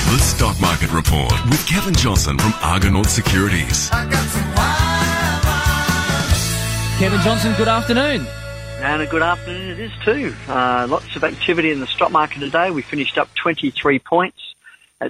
The Stock Market Report with Kevin Johnson from Argonaut Securities. Kevin Johnson, good afternoon. And a good afternoon it is too. Lots of activity in the stock market today. We finished up 23 points at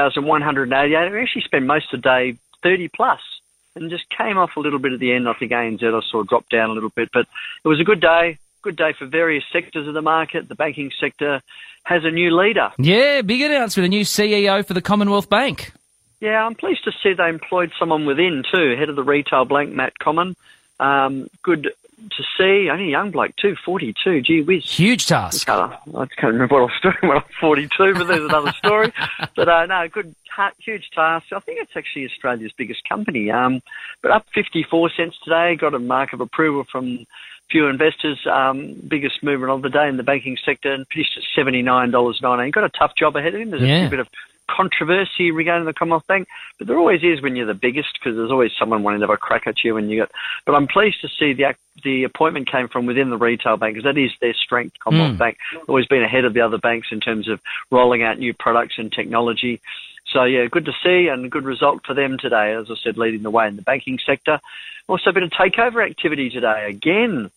6,188. We actually spent most of the day 30 plus and just came off a little bit at the end. I think ANZ I saw drop down a little bit, but it was a good day. Good day for various sectors of the market. The banking sector has a new leader. Yeah, big announcement, a new CEO for the Commonwealth Bank. Yeah, I'm pleased to see they employed someone within too, head of the retail bank, Matt Comyn. Good to see. Only a young bloke too, 42. Gee whiz. Huge task. I can't remember what I was doing when I was 42, but there's another story. But no, huge task. I think it's actually Australia's biggest company. But up 54 cents today, got a mark of approval from few investors. Biggest movement of the day in the banking sector, and finished at $79.19. Got a tough job ahead of him. There's a bit of controversy regarding the Commonwealth Bank, but there always is when you're the biggest, because there's always someone wanting to have a crack at you when you get. But I'm pleased to see the appointment came from within the retail bank, because that is their strength. Commonwealth Bank always been ahead of the other banks in terms of rolling out new products and technology. So yeah, good to see, and a good result for them today, as I said, leading the way in the banking sector. Also a bit of takeover activity today again.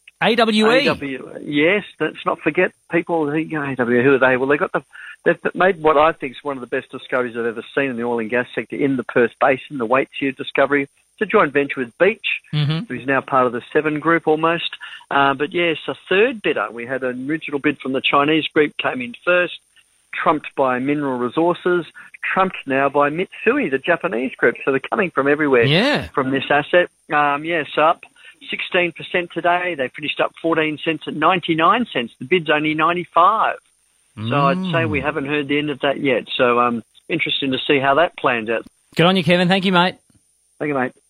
AWE. Yes, let's not forget people. AWE, who are they? Well, they've made what I think is one of the best discoveries I've ever seen in the oil and gas sector in the Perth Basin, the Waitsia discovery. It's a joint venture with Beach, who's now part of the Seven Group almost. But yes, a third bidder. We had an original bid from the Chinese group, came in first, trumped by Mineral Resources, trumped now by Mitsui, the Japanese group. So they're coming from everywhere from this asset. So up 16% today. They finished up 14 cents at 99 cents. The bid's only 95. So I'd say we haven't heard the end of that yet. So interesting to see how that plans out. Good on you, Kevin. Thank you, mate. Thank you, mate.